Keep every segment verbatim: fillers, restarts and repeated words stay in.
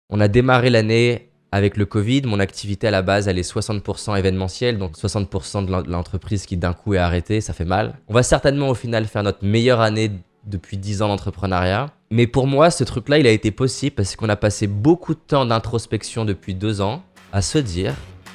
On a démarré l'année avec le Covid. Mon activité à la base, elle est soixante pour cent événementielle, donc soixante pour cent de l'entreprise qui d'un coup est arrêtée, ça fait mal. On va certainement au final faire notre meilleure année depuis dix ans d'entrepreneuriat. Mais pour moi, ce truc-là, il a été possible parce qu'on a passé beaucoup de temps d'introspection depuis deux ans à se dire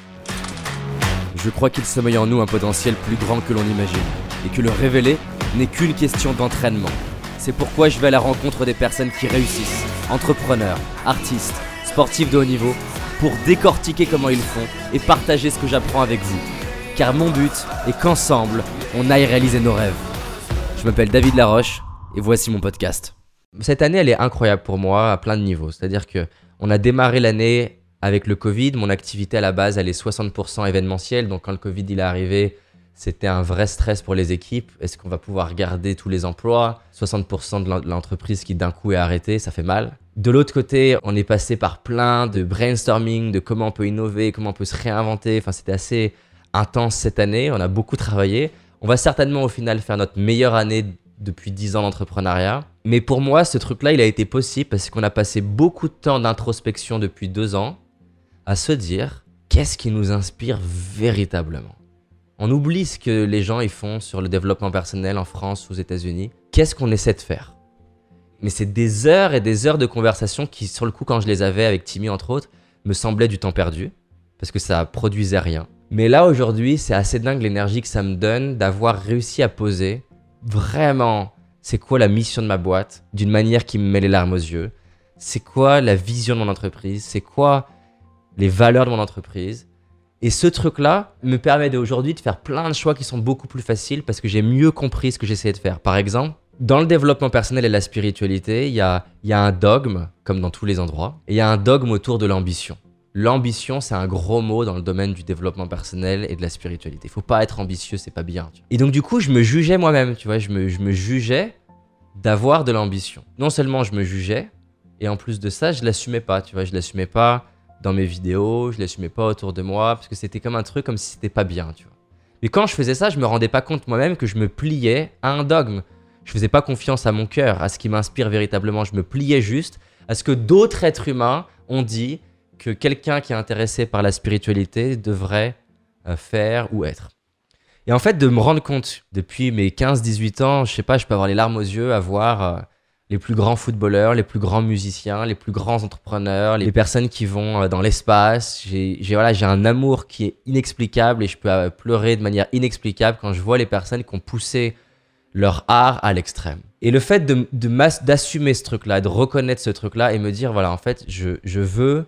« Je crois qu'il sommeille en nous un potentiel plus grand que l'on imagine et que le révéler n'est qu'une question d'entraînement. C'est pourquoi je vais à la rencontre des personnes qui réussissent, entrepreneurs, artistes, sportifs de haut niveau, pour décortiquer comment ils font et partager ce que j'apprends avec vous. Car mon but est qu'ensemble, on aille réaliser nos rêves. » Je m'appelle David Laroche et voici mon podcast. Cette année, elle est incroyable pour moi à plein de niveaux. C'est-à-dire qu'on a démarré l'année avec le Covid. Mon activité à la base, elle est soixante pour cent événementielle. Donc quand le Covid il est arrivé, c'était un vrai stress pour les équipes. Est-ce qu'on va pouvoir garder tous les emplois ? soixante pour cent de l'entreprise qui d'un coup est arrêtée, ça fait mal. De l'autre côté, on est passé par plein de brainstorming, de comment on peut innover, comment on peut se réinventer. Enfin, c'était assez intense cette année. On a beaucoup travaillé. On va certainement au final faire notre meilleure année depuis dix ans d'entrepreneuriat. Mais pour moi, ce truc-là, il a été possible parce qu'on a passé beaucoup de temps d'introspection depuis deux ans à se dire qu'est-ce qui nous inspire véritablement. On oublie ce que les gens ils font sur le développement personnel en France ou aux États-Unis. Qu'est-ce qu'on essaie de faire ? Mais c'est des heures et des heures de conversation qui, sur le coup, quand je les avais avec Timmy, entre autres, me semblaient du temps perdu parce que ça produisait rien. Mais là, aujourd'hui, c'est assez dingue l'énergie que ça me donne d'avoir réussi à poser vraiment c'est quoi la mission de ma boîte d'une manière qui me met les larmes aux yeux. C'est quoi la vision de mon entreprise ? C'est quoi les valeurs de mon entreprise ? Et ce truc-là me permet d'aujourd'hui de faire plein de choix qui sont beaucoup plus faciles parce que j'ai mieux compris ce que j'essayais de faire. Par exemple, dans le développement personnel et la spiritualité, il y a, il y a un dogme, comme dans tous les endroits, et il y a un dogme autour de l'ambition. L'ambition, c'est un gros mot dans le domaine du développement personnel et de la spiritualité. Il ne faut pas être ambitieux, c'est pas bien. Tu vois. Et donc du coup, je me jugeais moi-même, tu vois, je me, je me jugeais d'avoir de l'ambition. Non seulement je me jugeais, et en plus de ça, je l'assumais pas, tu vois, je l'assumais pas dans mes vidéos, je l'assumais pas autour de moi, parce que c'était comme un truc, comme si c'était pas bien, tu vois. Mais quand je faisais ça, je me rendais pas compte moi-même que je me pliais à un dogme. Je faisais pas confiance à mon cœur, à ce qui m'inspire véritablement. Je me pliais juste à ce que d'autres êtres humains ont dit que quelqu'un qui est intéressé par la spiritualité devrait euh, faire ou être. Et en fait, de me rendre compte, depuis mes quinze dix-huit ans, je sais pas, je peux avoir les larmes aux yeux à voir euh, les plus grands footballeurs, les plus grands musiciens, les plus grands entrepreneurs, les personnes qui vont euh, dans l'espace. J'ai, j'ai, voilà, j'ai un amour qui est inexplicable et je peux euh, pleurer de manière inexplicable quand je vois les personnes qui ont poussé leur art à l'extrême. Et le fait de, de mas- d'assumer ce truc-là, de reconnaître ce truc-là et me dire, voilà, en fait, je, je veux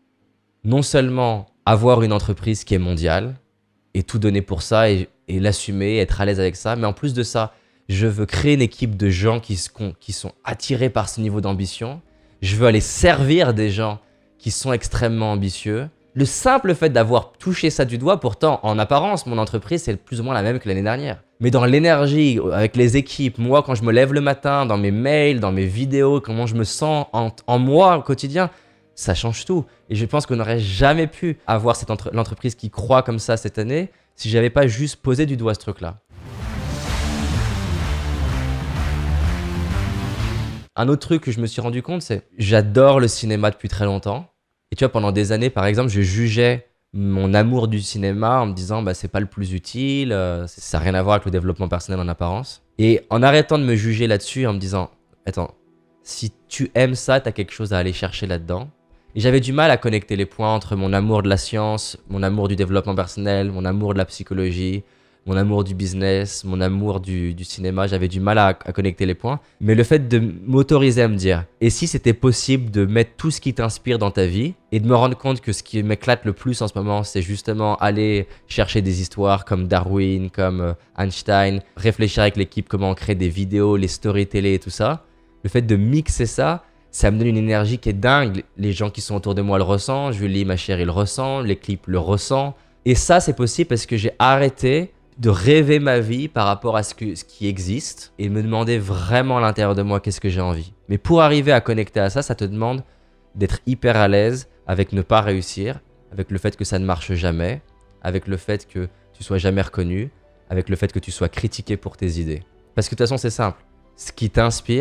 non seulement avoir une entreprise qui est mondiale et tout donner pour ça et, et l'assumer, être à l'aise avec ça, mais en plus de ça, je veux créer une équipe de gens qui, se, qui sont attirés par ce niveau d'ambition. Je veux aller servir des gens qui sont extrêmement ambitieux. Le simple fait d'avoir touché ça du doigt, pourtant, en apparence, mon entreprise, c'est plus ou moins la même que l'année dernière. Mais dans l'énergie, avec les équipes, moi, quand je me lève le matin, dans mes mails, dans mes vidéos, comment je me sens en, en moi au quotidien, ça change tout. Et je pense qu'on n'aurait jamais pu avoir cette entre- l'entreprise qui croît comme ça cette année si j'avais pas juste posé du doigt ce truc-là. Un autre truc que je me suis rendu compte, c'est j'adore le cinéma depuis très longtemps. Et tu vois, pendant des années, par exemple, je jugeais mon amour du cinéma en me disant bah, c'est pas le plus utile, euh, ça n'a rien à voir avec le développement personnel en apparence. Et en arrêtant de me juger là-dessus, en me disant attends, si tu aimes ça, t'as quelque chose à aller chercher là-dedans. Et j'avais du mal à connecter les points entre mon amour de la science, mon amour du développement personnel, mon amour de la psychologie, mon amour du business, mon amour du, du cinéma. J'avais du mal à, à connecter les points. Mais le fait de m'autoriser à me dire, et si c'était possible de mettre tout ce qui t'inspire dans ta vie et de me rendre compte que ce qui m'éclate le plus en ce moment, c'est justement aller chercher des histoires comme Darwin, comme euh, Einstein, réfléchir avec l'équipe comment on crée des vidéos, les stories télé et tout ça. Le fait de mixer ça, ça me donne une énergie qui est dingue. Les gens qui sont autour de moi le ressentent. Julie, ma chérie, le ressent. L'équipe le ressent. Et ça, c'est possible parce que j'ai arrêté de rêver ma vie par rapport à ce, que, ce qui existe et me demander vraiment à l'intérieur de moi qu'est-ce que j'ai envie. Mais pour arriver à connecter à ça, ça te demande d'être hyper à l'aise avec ne pas réussir, avec le fait que ça ne marche jamais, avec le fait que tu sois jamais reconnu, avec le fait que tu sois critiqué pour tes idées. Parce que de toute façon, c'est simple. Ce qui t'inspire,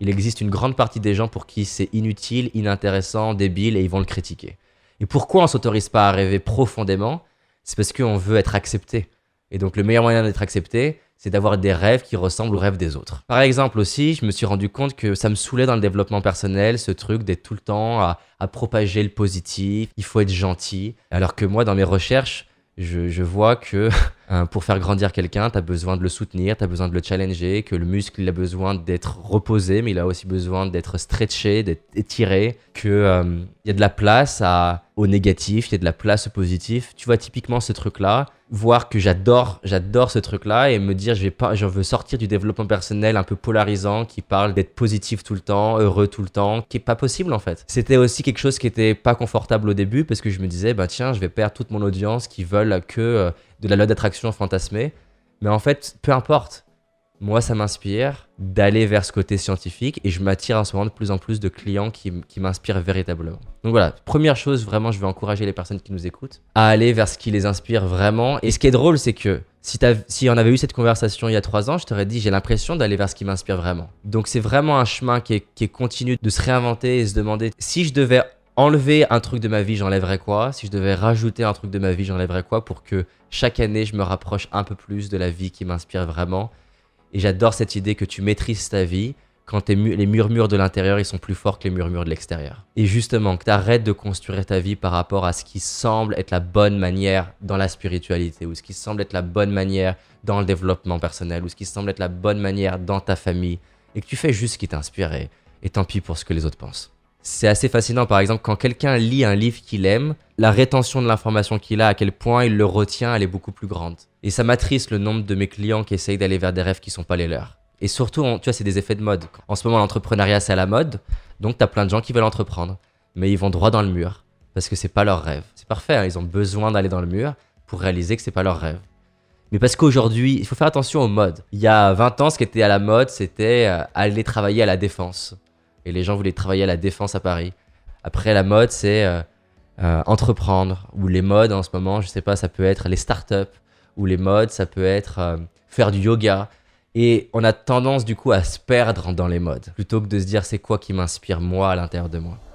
il existe une grande partie des gens pour qui c'est inutile, inintéressant, débile et ils vont le critiquer. Et pourquoi on ne s'autorise pas à rêver profondément? C'est parce qu'on veut être accepté. Et donc le meilleur moyen d'être accepté, c'est d'avoir des rêves qui ressemblent aux rêves des autres. Par exemple aussi, je me suis rendu compte que ça me saoulait dans le développement personnel, ce truc d'être tout le temps à, à propager le positif, il faut être gentil. Alors que moi, dans mes recherches, je, je vois que hein, pour faire grandir quelqu'un, tu as besoin de le soutenir, tu as besoin de le challenger, que le muscle il a besoin d'être reposé, mais il a aussi besoin d'être stretché, d'être étiré, qu'il euh, y a de la place à, au négatif, il y a de la place au positif. Tu vois, typiquement ce truc-là, voir que j'adore, j'adore ce truc-là et me dire je vais pas, je veux sortir du développement personnel un peu polarisant qui parle d'être positif tout le temps, heureux tout le temps, qui est pas possible en fait. C'était aussi quelque chose qui était pas confortable au début parce que je me disais bah tiens je vais perdre toute mon audience qui veulent que euh, de la loi d'attraction fantasmée, mais en fait peu importe. Moi, ça m'inspire d'aller vers ce côté scientifique et je m'attire en ce moment de plus en plus de clients qui, qui m'inspirent véritablement. Donc voilà, première chose, vraiment, je vais encourager les personnes qui nous écoutent à aller vers ce qui les inspire vraiment. Et ce qui est drôle, c'est que si, si on avait eu cette conversation il y a trois ans, je t'aurais dit j'ai l'impression d'aller vers ce qui m'inspire vraiment. Donc c'est vraiment un chemin qui est, qui est continu de se réinventer et se demander si je devais enlever un truc de ma vie, j'enlèverais quoi? Si je devais rajouter un truc de ma vie, j'enlèverais quoi pour que chaque année, je me rapproche un peu plus de la vie qui m'inspire vraiment. Et j'adore cette idée que tu maîtrises ta vie quand mu- les murmures de l'intérieur ils sont plus forts que les murmures de l'extérieur. Et justement, que tu arrêtes de construire ta vie par rapport à ce qui semble être la bonne manière dans la spiritualité ou ce qui semble être la bonne manière dans le développement personnel ou ce qui semble être la bonne manière dans ta famille et que tu fais juste ce qui t'inspire et, et tant pis pour ce que les autres pensent. C'est assez fascinant, par exemple, quand quelqu'un lit un livre qu'il aime, la rétention de l'information qu'il a, à quel point il le retient, elle est beaucoup plus grande. Et ça m'attriste le nombre de mes clients qui essayent d'aller vers des rêves qui sont pas les leurs. Et surtout, on, tu vois, c'est des effets de mode. En ce moment, l'entrepreneuriat, c'est à la mode, donc tu as plein de gens qui veulent entreprendre, mais ils vont droit dans le mur, parce que c'est pas leur rêve. C'est parfait, hein, ils ont besoin d'aller dans le mur pour réaliser que c'est pas leur rêve. Mais parce qu'aujourd'hui, il faut faire attention aux modes. Il y a vingt ans, ce qui était à la mode, c'était euh, aller travailler à la Défense. Et les gens voulaient travailler à la Défense à Paris. Après, la mode, c'est euh, euh, entreprendre. Ou les modes, en ce moment, je sais pas, ça peut être les startups. Ou les modes, ça peut être euh, faire du yoga. Et on a tendance, du coup, à se perdre dans les modes. Plutôt que de se dire, c'est quoi qui m'inspire, moi, à l'intérieur de moi.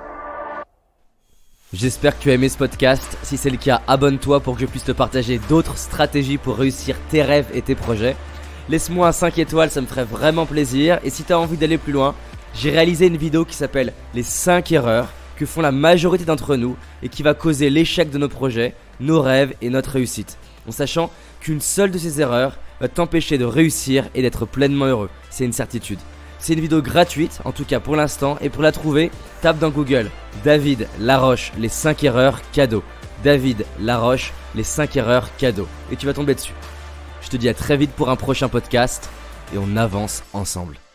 J'espère que tu as aimé ce podcast. Si c'est le cas, abonne-toi pour que je puisse te partager d'autres stratégies pour réussir tes rêves et tes projets. Laisse-moi un cinq étoiles, ça me ferait vraiment plaisir. Et si tu as envie d'aller plus loin, j'ai réalisé une vidéo qui s'appelle les cinq erreurs que font la majorité d'entre nous et qui va causer l'échec de nos projets, nos rêves et notre réussite. En sachant qu'une seule de ces erreurs va t'empêcher de réussir et d'être pleinement heureux. C'est une certitude. C'est une vidéo gratuite, en tout cas pour l'instant, et pour la trouver, tape dans Google David Laroche, les cinq erreurs cadeaux. David Laroche, les cinq erreurs cadeaux. Et tu vas tomber dessus. Je te dis à très vite pour un prochain podcast et on avance ensemble.